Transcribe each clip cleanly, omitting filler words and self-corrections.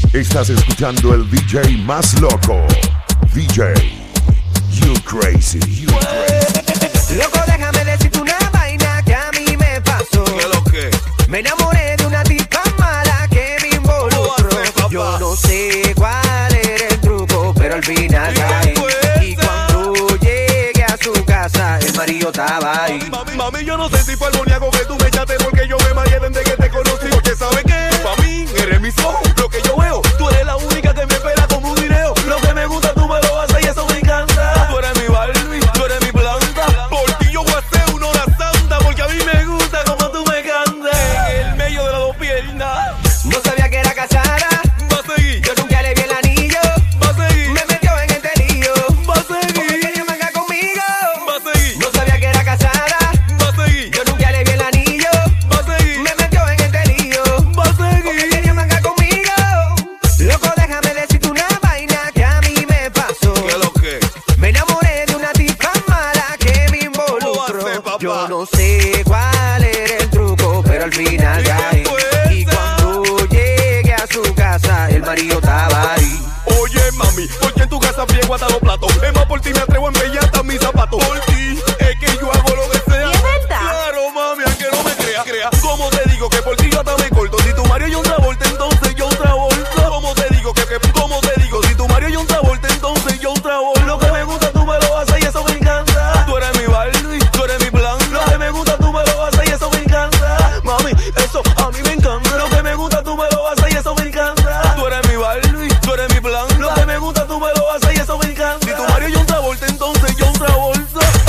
Estás escuchando el DJ más loco. DJ You Crazy. Loco, déjame decirte una vaina que a mí me pasó. ¿Qué lo que? Me enamoré de una tipa mala que me involucró. Yo no sé cuál era el truco, pero al final caí. Y cuando llegué a su casa, el marido estaba ahí. Mami, yo no sé si fue el boniaco que tú me echaste, porque yo me mareé desde que te conocí. Porque ¿sabes qué? Pa' mí, eres mis ojos, lo que yo veo. Tú eres la única que me espera como un video. Lo que me gusta tú me lo haces y eso me encanta. Tú eres mi Barbie, tú eres mi planta. Por ti yo voy a hacer una hora santa, porque a mí me gusta como tú me cantas. En el medio de las dos piernas. No sabía que era casada. Va a seguir, Yo nunca le vi el anillo. va a seguir, Me metió en este lío. va a Porque seguir, quería mangar conmigo. va a seguir, No sabía que era casada. va a seguir, Yo nunca le vi el anillo. va a seguir, Me metió en este lío. va a Porque seguir. quería mangar conmigo. Loco, déjame decirte una vaina que a mí me pasó. ¿Qué lo que? Me enamoré de una tipa mala que me involucró. hacer, papá? Yo no sé cuál era el truco, pero al final ¿Y qué caí. fue Y esa? cuando llegué a su casa, el marido estaba ahí. Oye, mami, porque en tu casa friego hasta los platos. Es más, por ti me atrevo a embellar hasta mis zapatos. Por ti es que yo hago lo que sea. ¿Y es verdad? Claro, mami, aunque no me crea. Como te digo que por ti yo hasta me corto. Si tu Mario y un Travolta, entonces yo un Travolta. Como te digo como te digo, si tu Mario y un Travolta, entonces yo un Travolta. Lo que me gusta tú me lo haces y eso me encanta. Tú eres mi Barbie, tú eres mi plan. Lo que me gusta tú me lo haces y eso me encanta. Mami, eso a mí me encanta. Lo que me gusta tú me lo haces y eso me encanta. Tú eres mi Barbie, tú eres mi plan. Lo que me gusta tú me lo haces y eso me encanta. Si tu Mario y un Travolta, entonces yo un Travolta.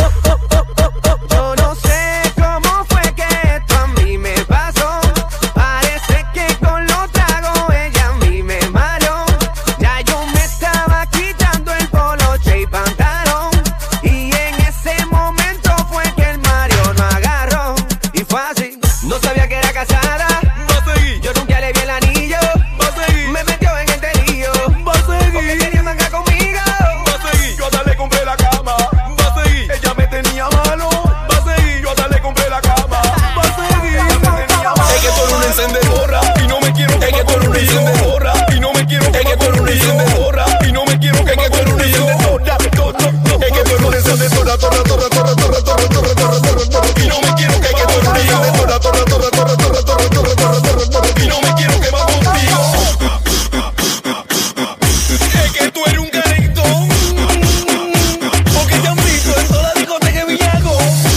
Yo no sé cómo fue que esto a mí me pasó. Parece que con los tragos ella a mí me mareó. Ya yo me estaba quitando el poloche y pantalón. Y en ese momento fue que el Mario no agarró. Y fue así. No sabía que era casada. Va a seguir, Yo nunca le vi el anillo. va a seguir, Me metió en este lío. va a Porque seguir. quería mangar conmigo. Va a seguir, yo hasta le compré la cama. Va a seguir, ella me tenía malo. Va a seguir, yo hasta le compré la cama. Va a seguir, ella me tenía malo. Es que tú eres una encendedora y no me quiero quemar con un encendedora. Y no me quiero quemar con un encendedora. Y no me quiero quemar con un encendedora. Es que tú eres una encendedora. Y no me quiero quemar con un encendedora. Y no me quiero quemar contigo. Es que tú eres un calentón. Porque te han visto en toda la discoteca de Villago.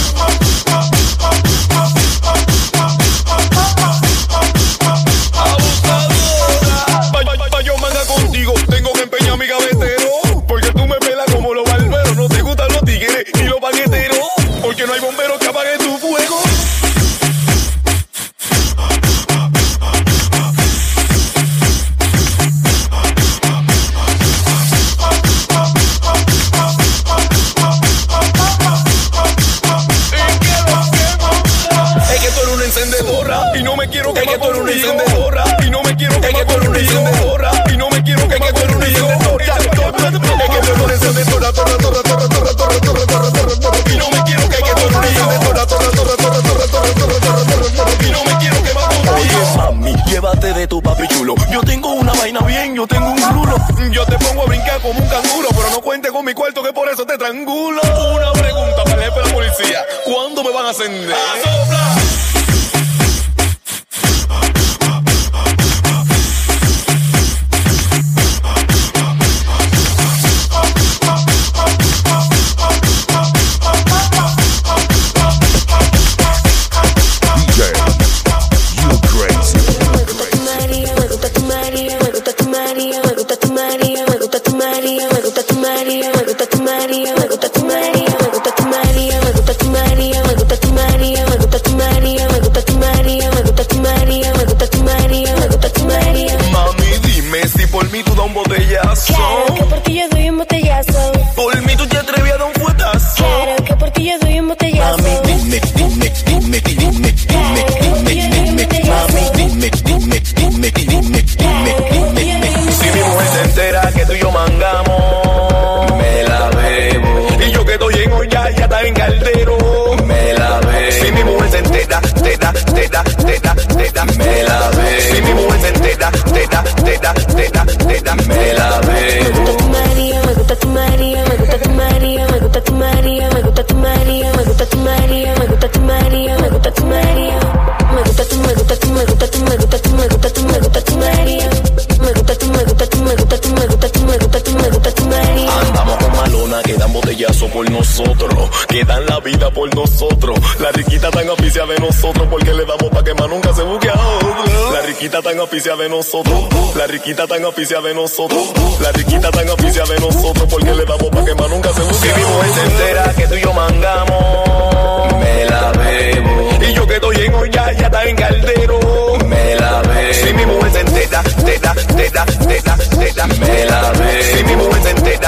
Abusadora. Pa' yo manga contigo, tengo que empeñar mi gavetero. Porque tú me pelas como los barberos. No te gustan los tigres ni los paqueteros. Porque no hay bombero que apague tu fuego. Es que tú eres una encendedora y no me quiero quemar con un encendedora. Y no me quiero quemar con un encendedora. Y no me quiero quemar con un encendedora. Es que tú eres una encendedora. Y no me quiero quemar con un encendedora. Y no me quiero quemar con un encendedora. Oye, mami, llévate de tu papi chulo. Yo tengo una vaina bien, yo tengo un rulo. Yo te pongo a brincar como un canguro, pero no cuente con mi cuarto que por eso te trangulo. Una pregunta para el jefe de la policía. ¿Cuándo me van a ascender? ¡A soplar! DJ You Crazy. Me gusta tu María, me gusta tu María, me gusta tu María, me gusta tu María, me gusta tu María, me gusta tu María, me gusta tu María, me gusta tu María, me gusta tu María, me gusta tu María, me gusta tu María, me gusta tu María, me gusta tu María, me gusta tu María, me gusta tu María. Mami, dime si por mí tú das un botellazo. Claro que por ti yo doy un botellazo. Por mí tú te atreves a dar un fuetazo. Claro que por ti yo doy un botellazo. Mami, dime. Si mi mujer se entera que tú y yo mangamos, me la bebo. Y yo que estoy en olla, ya está en caldero, me la bebo. Si mi mujer se entera, me la bebo. Si mi mujer se entera, por nosotros. La riquita tan auspicia de nosotros porque le damos pa' que más nunca se busque a otro. La riquita tan auspicia de nosotros. La riquita tan auspicia de nosotros. La riquita tan auspicia de nosotros porque le damos pa' que más nunca se busque a otro. Si mi mujer se entera que tú y yo mangamos, me la bebo. Y yo que estoy en olla, ya está en caldero, me la bebo. Si mi mujer se entera, me la bebo. Si mi mujer se entera,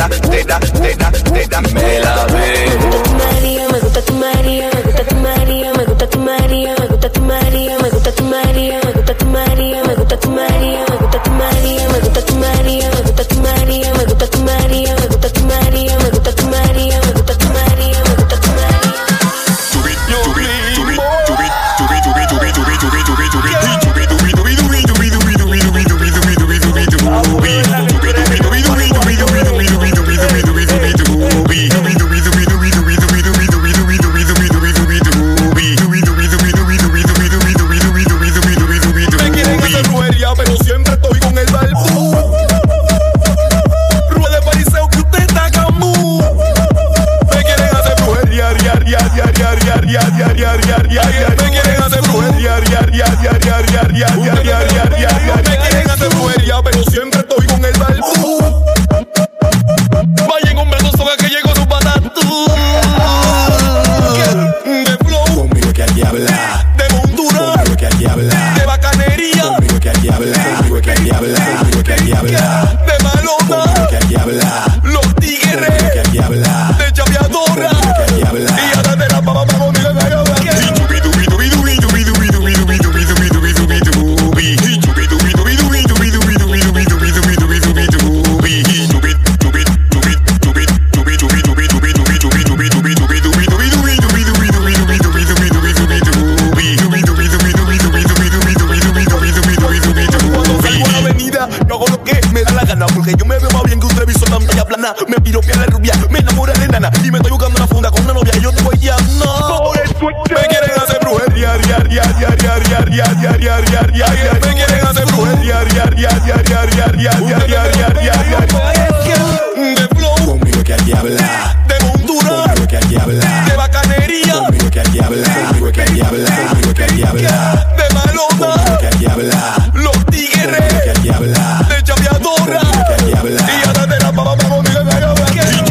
me la bebo. Me gusta tu María, me gusta tu María, me gusta tu María, me gusta tu María, me gusta tu María, me gusta tu María, me gusta tu María, me gusta tu María, me gusta tu María, me gusta tu María, me gusta tu María, me gusta tu María, me gusta tu María, me gusta tu María, me gusta tu María. Me piropea la rubia, me enamora de nana y me estoy buscando una funda con una novia y yo te voy a no. Me quieren hacer brujería, me quieren hacer brujería, de flow, conmigo que aquí habla, de montura, conmigo que aquí habla, de bacanería, conmigo que aquí habla, conmigo que aquí habla, conmigo que aquí habla, de malona, conmigo que aquí habla, los tigres, conmigo que aquí habla, de chapeadora, conmigo que aquí habla, y ahora de la papá conmigo que aquí habla.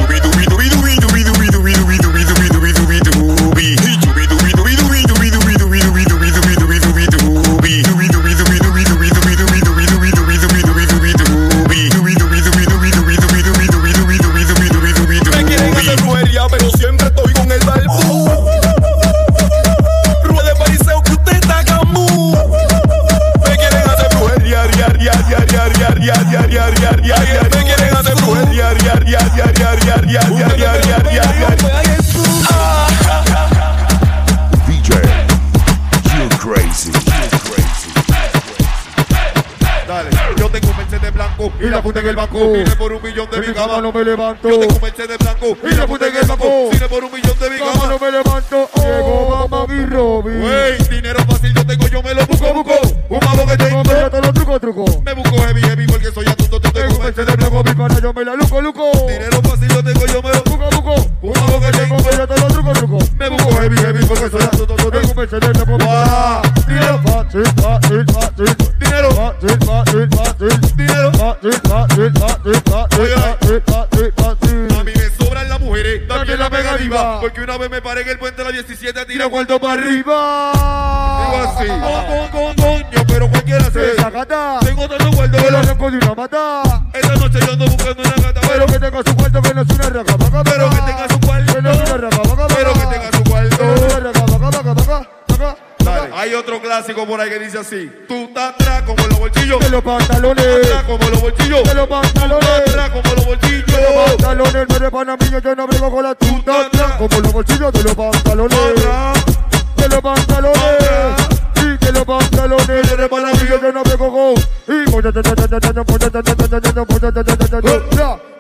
Y la puta en el banco, vine por $1 millón de mi cama, no me levanto. Yo tengo Mercedes blanco, y la puta en el banco, vine por $1 millón de mi cama, no me levanto. Llegó mamá mi Robin. Wey, dinero fácil yo tengo, yo me lo busco. Un mago que tengo, me te lo truco. Me busco heavy porque soy astuto, yo tengo Mercedes blanco, mi pana, yo me la luco. Dinero fácil yo tengo, yo me lo busco. Un mago que tengo, me te lo truco. Me busco heavy porque soy astuto, yo tengo Mercedes blanco. Dinero fácil. Dinero fácil. Dinero a mí me sobran las mujeres, también la mega diva, porque una vez me paré en el puente de la 17 a tirar cuarto para arriba. Digo así, coño, pero cualquiera se desacata. Tengo tanto cuarto que lo arranco de una mata. Esta noche yo ando buscando una gata, pero que tenga su cuarto, que no es una raca. Pero que tenga su cuarto, que no es una raca. Pero que tenga su cuarto. Dale. Hay otro clásico por ahí que dice así: tú estás atrás como los bolsillos de los pantalones, atrás como los bolsillos de los pantalones, atrás como los bolsillos de los pantalones. Me repana niño, yo no brego con la tuta, atrás como los bolsillos de los pantalones, de los pantalones, y de los pantalones. Me repana niño, yo no brego con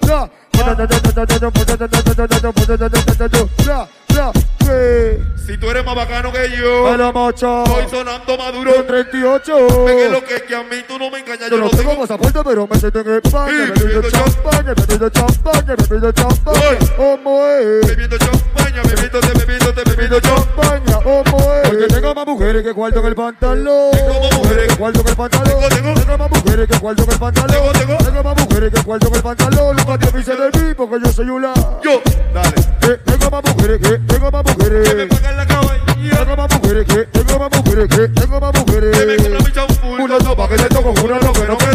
Si tú eres eres más bacano que yo. A la mocha. Estoy sonando maduro. Con 38. Ve lo que a mí tú no me engañas. Yo no tengo pasaporte, pero me siento en España. Bebiendo champaña, bebiendo champaña, bebiendo champaña. ¿Cómo es? Bebiendo champaña, bebiendo champaña. ¿Cómo es? Porque tengo más mujeres que cuarto en el pantalón. Tengo más mujeres que cuarto en el pantalón. Tengo más mujeres que cuarto en el pantalón. Tengo más mujeres que cuarto en el pantalón. Nunca te avise de mí porque yo soy una. Yo, dale. Tengo más mujeres Que me pagan la cabaña. Tengo más mujeres tengo más mujeres Que me compra mi champú. Una sopa que te toco, júralo que no.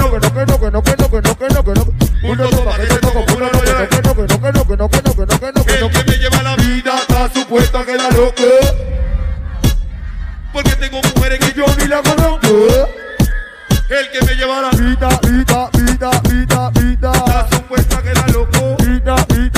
Una sopa que te toco, júralo que El que me lleva la vida está supuesto a quedar loco. Porque tengo mujeres que yo ni la conozco. El que me lleva la vida. está supuesto a quedar loco. Vida.